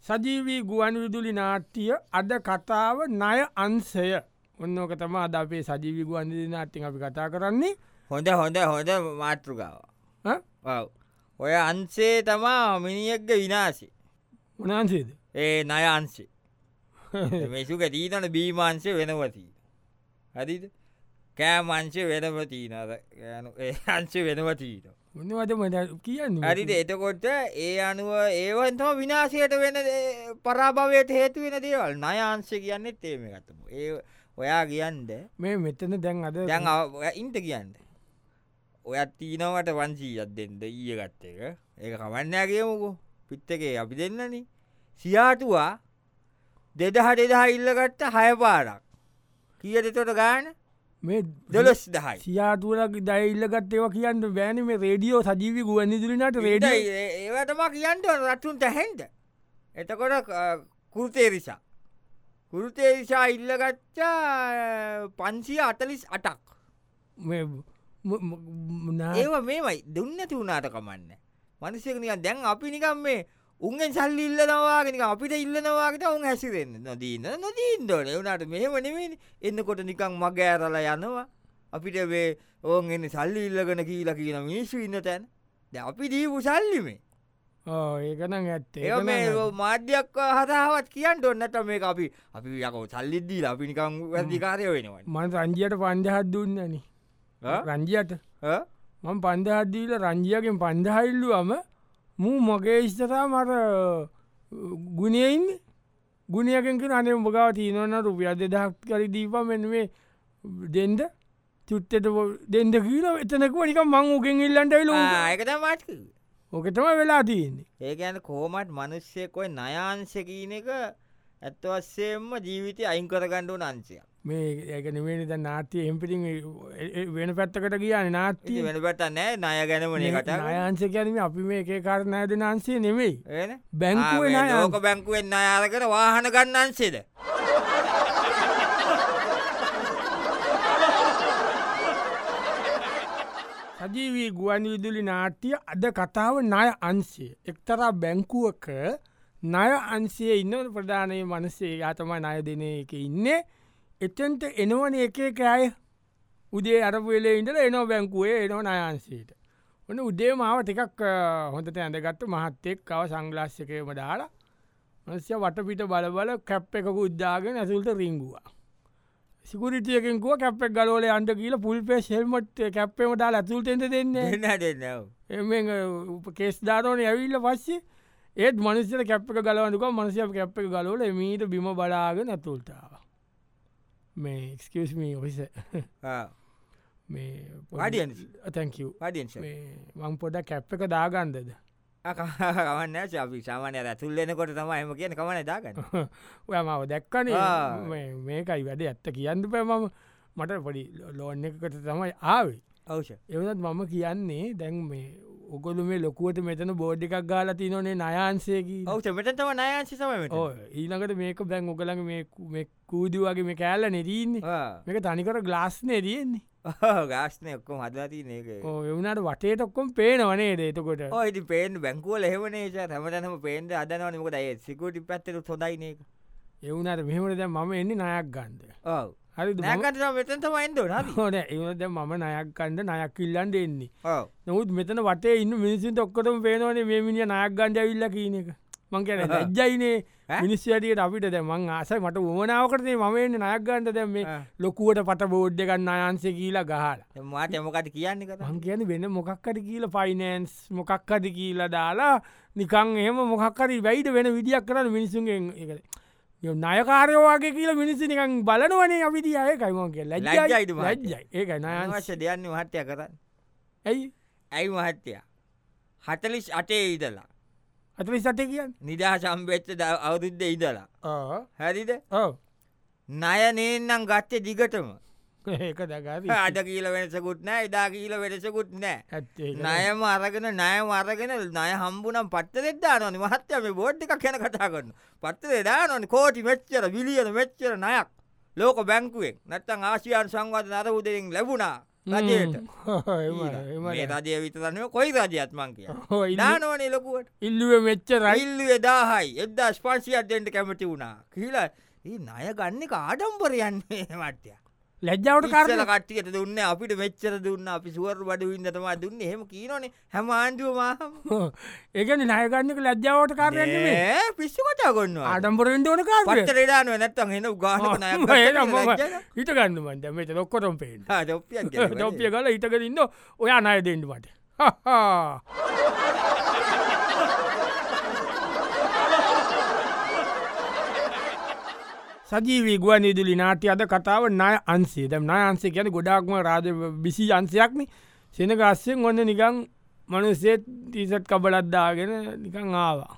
සජීවී ගුවන් විදුලි නාට්‍යය අද කතාව ණය අංශය ඔන්නෝක තම අද අපේ සජීවී ගුවන් විදුලි නාට්‍යයෙන් අපි කතා කරන්නේ හොඳ මාතෘකාව ඈ? ඔය අන්සේ තමා මිනිියක්ග විනාශි මොනාන්සේද ඒ නය අන්සේ මේසුක දීතන බීමංශය වෙනවතිී හරිද කෑමංශය වෙනවතිී නද ඒ අංශය වෙනවතීට මොනවද මට කියන්න හරිද එතකොට ඒ අනුව ඒවන්තම විනාශයට වෙන පරාභවයට හේතු වෙන දේවල් නයංශය කියන්නෙත් ඒම ගතම ඒ ඔයා කියන්ද මේ මෙතන දැන් අද දැන් ඉන්ට කියන්න ඔයත් තිීනවට වන්සී අත්දෙන්ද ඊය ගත්ත එක ඒක කවන්නෑ කියමුකු පිත්තකේ අපි දෙන්නන සියාටුවා දෙදහ ඉල්ලගත්ත හය පාරක් කිය දෙතොට ගාන මේ දොලොස් දහයි සියාතුවලක් දයිල්ලගත් ඒව කියන්න බෑන මේ රේඩියෝ සජීවි ගුවන් විදුලිනට රේඩිය ඒවටම කියන්නට රටුන්ට හැන්ද එතකොට කුෘතේරිසා කුෘතේරිසා ඉල්ලගච්චා 548ක් ඒව මේමයි දුන්නති වුණාට කමන්න මනසකනික දැන් අපි නිකම් මේ උන්ගෙන් සල්ලි ඉල්ලනවාගෙනක අපිට ඉල්ලනවාට උන් හැසිරෙන්න්න නොදීන්න නොදීන්දෝන එවුණට මෙහෙම නෙමේ එන්නකොට නිකං මග ඇරල යනවා අපිට වේ ඕන් එන්න සල්ලි ඉල්ලගෙන කියලා කියන මිනිස්සු ඉන්න තැන ද අපි දීපු සල්ලිමේ ඒකන ඇත්තේ ඒ මේ මාධ්‍යයක් හදාවත් කියන්න ඔන්නට මේ අපි යකෝ සල්ලිද්දී අපි නිකං වැදිකාරය වෙනවා මන් රංජියට පන්දහත් දුන්නන රංජියට මං පන්දහත්දීල රංජියගෙන් පන්දහයිල්ලුවම මූ මගේ ඉස්තරා මර ගුණයයින් ගුණයකෙන්ක අනේ උඹගාව තියනවන්න රුපිය දෙදක් කරි දීප මෙන්වේ දෙන්ද චුට්ටට දෙන්ද කියීල එතනකුව නික මං උගෙන් ඉල්ලන්ටයිල ඒකත මාටක ඕකතම වෙලා තියන්නේ ඒක ඇන කෝමට මනුෂ්‍යයකොයි නයාංශකීන එක ඇත්තවස්සේම ජීවිතය අයින් කරගණ්ඩුව නංශය මේ ඒකන ද නාට්‍ය එම්පිටි වෙන පැත්තකට කියන නාට්‍ය වෙන පැත්ත නෑ නය ගැනමන කට අයංශ කැනීම අපි මේ එක කාරණයද නන්සේ නෙවෙයි බැංකුව ඕක බැංකුවෙන් අයාරකට වාහන ගන්නන්සේද සජීවී ගුවන් විදුලි නාට්‍ය අද කතාව ණය අන්සේ එක්තරා බැංකුවක ණය අන්සේ ඉන්න ප්‍රධානය මනසේ යාතම ණය දෙන එක ඉන්නේ එතන්ට එනවන එක අය උදේ අරපුවෙලේ ඉඳල එනෝ බැංකුවේ එනෝ නයන්සේට ඔන්න උදේ මාව ටිකක් හොඳට ඇඳගත්ත මහත්තෙක් කව සංගලාශ්‍යකයම දාලා මස්ය වටපිට බලබල කැප් එකක උද්දාගෙන ඇසුල්ට රිංගුවා සිකුරිටියකින්කුව කැප්පෙක් ගලෝල අන්ට කියල පුල්පේ හෙල්මට් කැප්පේම දාල ඇතුල්ටෙද දෙන්න එ කේස් දාරෝන ඇවිල්ල පස්සේ ඒත් මනිස්ට කැප්ක ගලවන්නක මනසය කැප් එක ගලෝල මීට බිම බලාගෙන ඇතුල්ටාව මේ එක්ස්කමී ඔෆිස මේ වඩියන් මං පොඩ කැප් එක දාගන්දද කවන්න අපි සාමානය ඇතුල්ලෙනකොට තම එම කියන කවන දාගන්න ඔය මව දැක්කන මේකයි වැඩ ඇත්ත කියන්න පැමම මට පොඩි ලෝන්න එකකට තමයි ආවේ අවෂ එවනත් මම කියන්නේ දැන් මේ ඔකොළු මේ ලොකුවට මෙතන බෝඩ් එකක් ගාලා තිනොනේ නයන්සේකි ඔවු මෙතම නයන්සි සමට ඊළඟට මේක බැං ඔකළඟ මේ කූදු වගේ මේ කෑල්ල නෙරන්නේ මේක තනිකර ග්ලාස්නේ තියෙන්නේ ගාස්නය ඔක්කොම හදති ඒක එවුණට වටේට ඔක්කොම් පේනවනේ දේතකොට ඔයිති පේන් බැංකුව ලෙවනේෂ හැමතනම පේන්ද අදනවනකට ඒ සිකුටි පැත්තට හොදයින එක එවුණට මෙහමට දැ මම එන්නේ නයක් ගන්ද හරි නැකට මෙතන්තමයින්ද හොන එවද මම නයක් කණ්ඩ නයක් කිල්ලන් දෙන්නේ නොත් මෙතන වටේ ඉන්න මිනිසිට ඔක්කොටම පේනවනේ මේ මිනිිය නයක් ගණඩ විල්ල කියන එක මං කියන ලජ්ජයිනේ මිනිස්්‍යටියට අපිට දැ මං ආසයි මට උමනාවකරේ මමන්න නයක් ගන්නට දැම මේ ලොකුවට පට බෝඩ්ඩ ගන්න අයන්සේ කියලා ගහලා මාට මොකට කියන්න මං කියන වෙන මොකක්කට කියලා ෆයිනන්ස් මොකක්කද කියලා දාලා නිකං එහෙම මොකක්කරි වැයිට වෙන විදිියක් කරන්න මිනිසුන්ගෙන් එක නයකාරයවාගේ කියල මිනිස්සි නිකං බලනවනේ අපිටි අයකයිම කිය ලජ්ජයිට ලජ්ජයි ඒක නයවශ්‍ය දෙයන්න මහත්‍යය කරන්න ඇයි ඇයි මහත්තය 48 ඉදලා අතලි සට කියන්න නිදා සම්පච්ච අවුරුද්ධ ඉදලා හැරිද නයනේන්නම් ගත්තේ දිගටම ඒක දග අඩ කියීල වෙනසකුත් නෑ එදා කියීල වෙනසකුත් නෑ නයම අරගෙන නයම අරගෙන නය හම්බුනම් පත්ත දෙදදානනි මහත්‍යම බෝඩ් එකක් කැන කතා කරන්න පත්ත දානනි කෝටි මෙච්චර විලියන මෙච්චර නයක් ලෝක බැංකුවෙන් නැත්තන් ආසියන් සංවාධ නර උදරින් ලැබුණා රජයට එම මේ රජය විතරන්න කොයි රජයත්මන් කිය දානවනේ ලොකුවට ඉල්ලුව මෙච්ච රයි ඉල්ලුවේ දාහයි එදදා ස්පර්ශයක්දෙන්ට කැමති වුණා කියලා ඒ නය ගන්න ආඩම්බරයන්නේ මට්ටය ලැජ්ජාවට කාරල කට්ටියට දුන්න අපිට මෙච්චර දුන්න අපි සුවර බඩ වින්නතම දුන්න හෙම කියනනේ හැම ආණ්ඩුව මහම ඒගන නයගන්නක ලැජ්ජාවට කාරයන්නේ පිස්සු කතා ගොන්න ආඩම්බරෙන්ට ඕන කාර පටරඩානුව නැත්තන් එන ගාන හිට ගන්න මන්ද මෙත ලොක්කොටම් පේ ොපිය කල හිටකරන්න ඔයා නය දෙන්නට සජීවී ගුවන් ඉදිලි නාටි අද කතාව නය අන්සේ දැම් නය අන්සේ කියන ගොඩක්ම රාජ බිසි අන්සයක්න සෙනක අස්සෙන් ඔන්න නිකං මනුසේත් තිීසට් කබලත්දාගෙන නිකං ආවා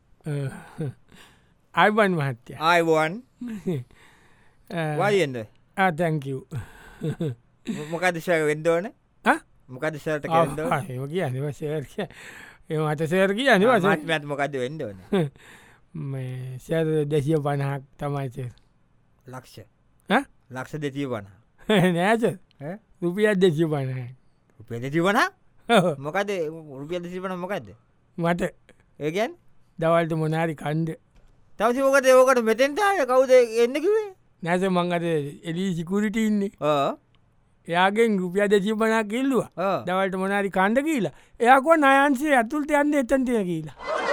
අයිබන් මහත්‍ය අයිවන් වයිෙන්ද තැංකව් මොකදශය වෙන්දෝන මොකද සට ඒම කිය අනිව සේර්ය එම අත සේර් කිය අනිවස මත් මොකද වෙන්දෝන සෑර 250ක් තමයිසේ ලක්ෂ ලක්ෂ දෙතිය වන නෑස රුපියත් 250 රුපිය වන මොකද රුපිය දෙසිපන මොකක්ද මට ඒගැන් දවල්ට මොනාරි කණ්ඩ තවසි ඕකට ඕකට මෙතෙන්ටය කවුද එන්නකිවේ නැස මංගත එලී සිකුරිට ඉන්නේ එයාගෙන් රුපිය 250 කිල්ලවා දවල්ට මොනාරි කණ්ඩ කියලා එයාකුව නයන්සේ ඇතුල්ට යන්න එතන්ටය කියලා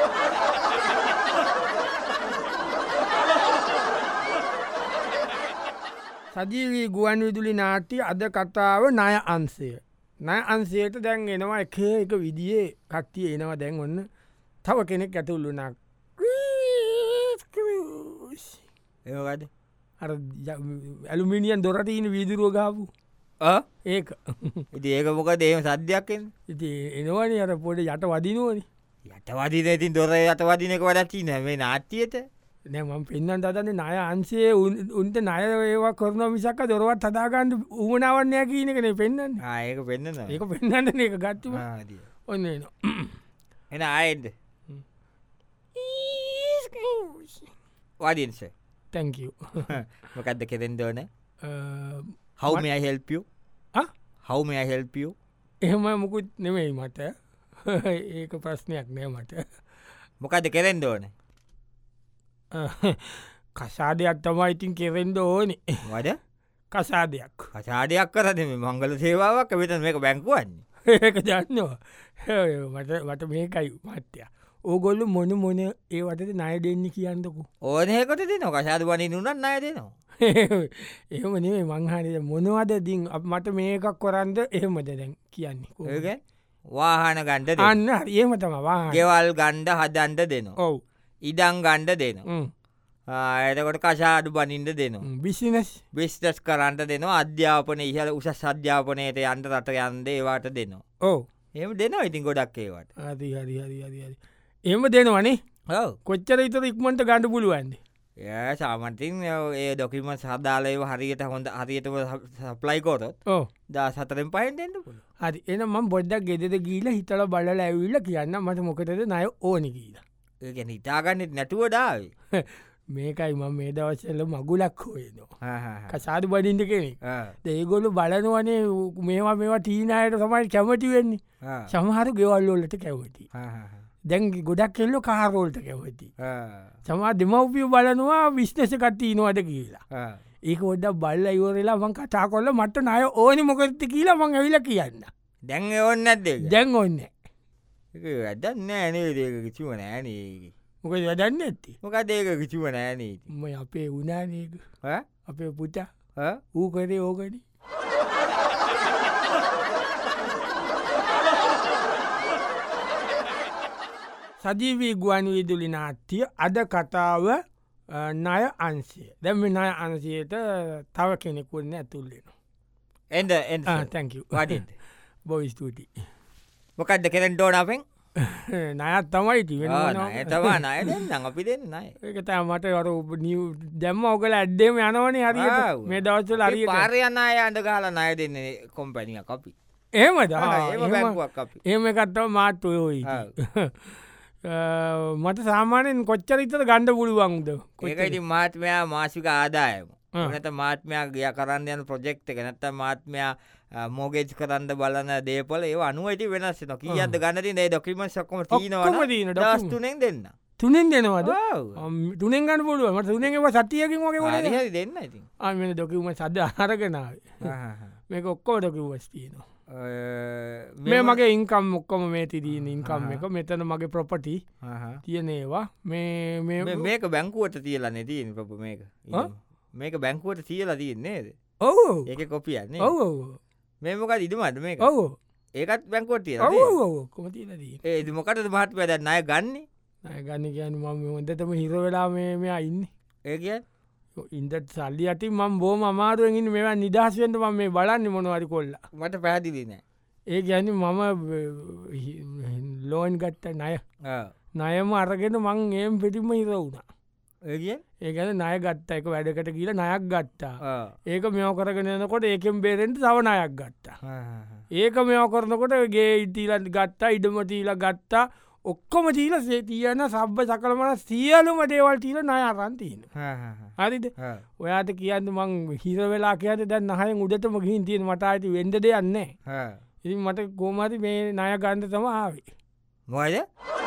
සජීවී ගුවන් විදුලි නාට්‍ය අද කතාව නය අන්සය නය අන්සයට දැන් එනවා එක එක විදියේ කට්ටිය එනවා දැන් ඔන්න තව කෙනෙක් ඇතුල්ලුනක් ඒකද අර ඇලුමිනියන් දොරටීන වීදුරුව ගාපු ඒක ඉති ඒක මොකද ඒම සද්‍යයක්ෙන් ඉති එනවන අර පොට යට වදිනුවන යටවදින ඉතින් දොර යටවදිනක වඩත්ති නැවේ නාට්‍යයට නැම පෙන්න්න තදන්න නය අන්සේ උන්ට නය ඒවා කරන මිසක්ක දොරවත් හදාගන්න උමනාවන්නය කියනකන පෙන්න්න ඒක පෙන්න්න ඒක පෙන්න්න එක ගත්තුම ඔන්න එන අයිද වඩින්ස තැංක මොකක්ද කෙරෙන් දෝන හවම හෙල්පිය හවම හෙල්පිය එහෙම මුකුත් නෙමෙයි මට ඒක ප්‍රශ්නයක් නෑ මට මොකක්ද කෙරෙන් දෝන කසාදයක් තමයි ඉතින් කෙරෙන්ද ඕනේ වඩ කසාදයක් කසාඩයක් කරද මේ මංගල සේවාවක් වෙත මේක බැංකුවන්නේ ඒක දන්නවා මට මේකයි මත්‍යය ඕගොල්ලු මොන මොන ඒවටද නය දෙන්න කියන්නකු ඕනයකට දෙන කසාද වනි නුනත් නය දෙනවා එහෙම නේ මංහනද මොනවද දිින් මට මේකක් කොරන්ද එහෙමද දැන් කියන්නේ ඒක වාහන ගණ්ඩ අන්න ඒම තමවා ගෙවල් ගණ්ඩ හදන්ඩ දෙනවා ඔව් ඉඩං ගණ්ඩ දෙනවා එතකොට කශාඩු බනින්ද දෙනවා බිසිනස් බිස්ටස් කරන්ට දෙනවා අධ්‍යාපන ඉහල උසස් අධ්‍යාපනයට යන්ට රට යන්ද ඒවාට දෙනවා ඕ එම දෙනවා ඉතින් ගොඩක් ඒවට අදි හරි එම දෙනවනේ කොච්චර ඉතර ඉක්මට ගඩ පුළුවන්ද ඒ සාමතින් ඒ ඩොකිම සදාලයව හරියට හොඳ හරියට සප්ලයිකෝටත් දා සතරෙන් පහෙන්ටෙන්ට පුල හරි එනම බොඩ්ඩක් ගෙදෙද ගීල හිතල බලල ඇවිල්ල කියන්න මට මොකටද නය ඕනි කියලා ඒගැන හිතාගන්නෙත් නැතුව ඩාව මේකයි ම මේ දවසල මගුලක් හොයනවා කසාද බඩින්ට කෙනෙක් ඒගොලු බලනවනේ මේවා ටීනයට තමයි කැමති වෙන්නේ සමහරු ගෙවල්ලෝලට කැවති දැන් ගොඩක් කෙල්ලො කාරෝල්ට කැවති සමා දෙමවපිය බලනවා විශ්නස කට්ටීනවද කියලා ඒක ොඩ බල්ල ඉවරලා මං කතා කොල්ල මට නය ඕනි මොකරති කියලා මං ඇවිල කියන්න දැන් ඔන්න ඇද දැන් ඔන්න වැඩන්න ෑනේ ඒක කිසිව නෑනේ මොක වැඩන්න ඇත්ති මොක දේක කිසිව නෑනේ ම අපේ උනානක අපේ පුතා ඌ කරේ ඕකඩි සජීවී ගුවන් විදුලි නාට්‍ය අද කතාව නය අන්සේ දැම නය අන්සයට තව කෙනෙකුන්න ඇතුල්ලෙන එද තැක වටින්ද බොයි ස්තුති මොකක්ද කෙරෙන් ඩෝනාපෙන් නයත් තමයි තිවෙන ඇතවා නය දෙන්න අපි දෙන්න නය ඒකත මට වර දැම්ම ඕකල ඇඩ්ඩේම යනවන හරි මේ දවස්සල අරිය පාරයන්න අය අඩ ගාල නය දෙන්නේ කොම්පැනිය අපි ඒමද බැංකුවක් අපි ඒම එකත්තව මාත්තුයෝයි මට සාමානයෙන් කොච්චරිතර ගණ්ඩ පුළුවන්ද ඒකයිති මාත්මයා මාසික ආදායම නත මාත්මයා ගිය කරන්න යන ප්‍රජෙක්්ක නැත මාත්මයා මෝගෙජ් කරන්න බලන දේපල ඒ අනුවයිති වෙනස් නො කියද ගන්නති ඒ ඩොකිම සක්කම තිීනවන දස්තුනෙන් දෙන්න තුනෙන් දෙනවද තුනෙන් ගන්න පුළුවම තුනෙන්ව සතියකින් වගේ හරි දෙන්න ඉතින් ආමෙන ඩොකිම සද ආරගෙනාව මේක ඔක්කෝ ඩොකිවස් තියනවා මේ මගේ ඉන්කම් ඔක්කොම මේ තිදීන ඉන්කම් එක මෙතන මගේ ප්‍රොපටි තියනේවා මේක බැංකුවට තියලන්න තියන ප්‍රප මේක බැංකුවට තියලා තියන්නේද ඔවු ඒක කොපියන්නේ ඔවු මේමක ඉදමට මේක ඔවු ඒකත් බැංකුවට තිය කොම තියලදී ඒ මොකට මහත් වැද ණය ගන්නේ ගන්න කියන්න මම හොඳටම හිර වෙලා මේ ඉන්න ඒ කිය ඉන්දට සල්ලි ඇති මම් බෝම අමාරුවෙන්ගන්න මෙවා නිදහසෙන්ට ම මේ බලන්න මොනවරි කොල්ල මට පැදිලි නෑ ඒ ගැන මම ලෝන් ගත්ත ණය නයම අරගෙන මං ඒම් පිටිම හිර වුණා ඒ ගැන ණය ගත්ත එක වැඩකට කියල නයක් ගත්තා ඒක මෙෝ කරගෙනනකොට ඒකෙන් බේරෙන්ට සවනයක් ගත්තා ඒක මෙෝ කරනකොට ගේ ඉටීල ගත්තා ඉඩමටීල ගත්තා ඔක්කොම චීල තියන සබ්බ සකලමන සියලුම දේවල් ටීල නය අරන්තිීන හරිද ඔයාට කියන්න මං හිර වෙලා කියත දැන් නහය උඩටම ගිහින් තියෙන මට අයිති වෙන්ඩ දෙයන්නේ ඉතින් මට කෝමති මේ ණය ගන්ධ තම ආවේ මොයද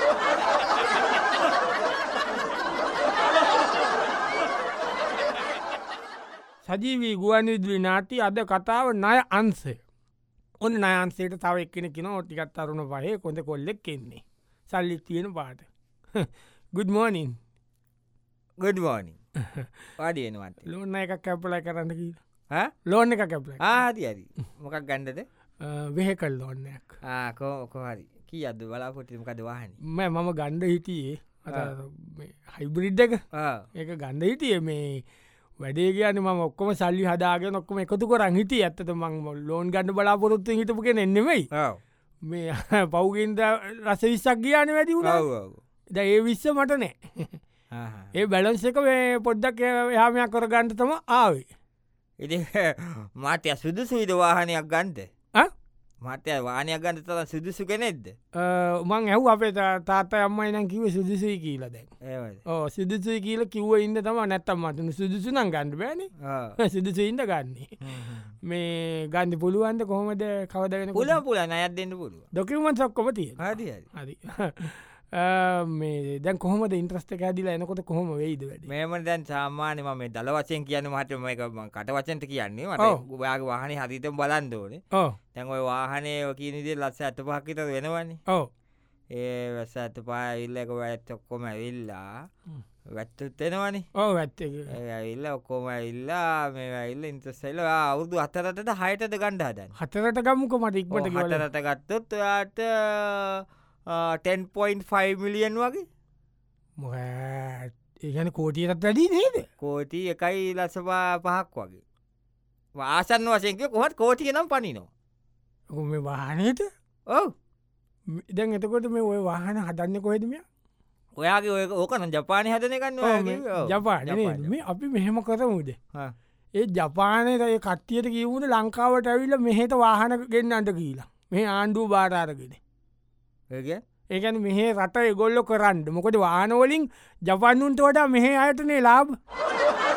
සජීවී ගුවන්විදුලි නාටි අද කතාව ණය අන්සේ ඔන්න නයන්සේට තව එක්කෙන කින ඔටිකත් අරුණ පහේ කොඳ කොල්ලෙක් කෙන්නේ සල්ලිත් තියෙන පාට ගුඩ් මෝනින් ගඩවානි පාඩියනවට ලෝන්න එකක් කැපලයි කරන්න කිය ලෝන එක කැපල ආදි හරි මොකක් ගණ්ඩද වෙහෙකල් ලෝන්නයක් කෝකොහරි කිය අද බලාපොටිමකද වාහන මම ගණ්ඩ හිටියේ හයිබරිඩ් එක ඒක ගණ්ඩ හිටිය මේ වැඩේ කියන්න ම ඔක්කොම සල්ලි හදාගෙන ඔක්කොම එකතු කරන් හිටිය ඇත්තත මං ලෝන් ගණඩ බලාපොරොත්තු හිටපුක එන්නෙමයි මේ පෞගෙන්ද රස විස්සක් ගියාන වැඩි වුණා ද ඒ විස්ස මට නෑ ඒ බැලන්ස එක මේ පොඩ්ඩක් යාමයක් කර ගන්ට තම ආවේ ඉති මාතය සුදුසුවිද වාහනයක් ගන්ට මතය වානයක් ගන්ට තර සුදුසු කෙනෙක්ද මං ඇහ් අපේ තාතා අම්මයි නම් කිව සුදුසුයි කියීල දැන් ඕ සිදුසුයි කියල කිව්ව ඉන්න තම නැත්තම් මටන සුදුසුනන් ගණඩ බෑන සිදුසු ඉන්න ගන්නේ මේ ගන්ධ පුළුවන්ද කොහොමද කවදගෙන පුල පුල අයත් දෙන්න පුළුව ඩොකිමන් සක්කොම තිය හරි මේ දැන් කොහොමද ඉන්ට්‍රස්ට ඇදිලා එනකොට කොහොම වෙයිද වැඩ මේම දැන් සාමාන්‍යම මේ දල වචයෙන් කියන්න මටම එක කට වචන්ට කියන්නේ මට ගයාගේ වාහන හරිතම බලන්දෝනේ තැන් ඔය වාහනය කියනදේ ලස්ස ඇත පහක්කිත වෙනවන්නේ ඒ වැස ඇත පා ඉල්ලක ඇත් ඔක්කොම ඇවිල්ලා වැත්තෙනවනි වැත්ත ඉල්ල ඔක්කොම ඉල්ලා මේ ඉල්ල ඉන්ත්‍රස්සයිල අවුදු අතරටට හයටද ගණ්ඩ හදන්න හතරට ගමුක මට ඉක්මට හතරට ගත්තොත් ඔයාට 10.5 මිලියන් වගේ ඒගැන කෝටියටත් වැඩී නේද කෝටි එකයි ලසපා පහක් වගේ වාසන් වසයක කොහත් කෝටිය නම් පනිනවා මේ වාහනයට ඔව දැන් එතකොට මේ ඔය වාහන හදන්න කොහෙදම ඔයාගේ ඔය ඕකන ජපානය හදන කන්න ජපාන මේ අපි මෙහෙම කරමුද ඒ ජපානය කට්ටියට කිවුණ ලංකාවට ඇවිල්ල මෙහෙට වාහන ගෙන්න්නට කියලා මේ ආණ්ඩුව බාරාරගෙන ඒකැන මෙහ රට එගොල්ලො කරන්න මොකට වානවලින් ජපන්නුන්ට වඩා මෙහ අයටනේ ලාබ්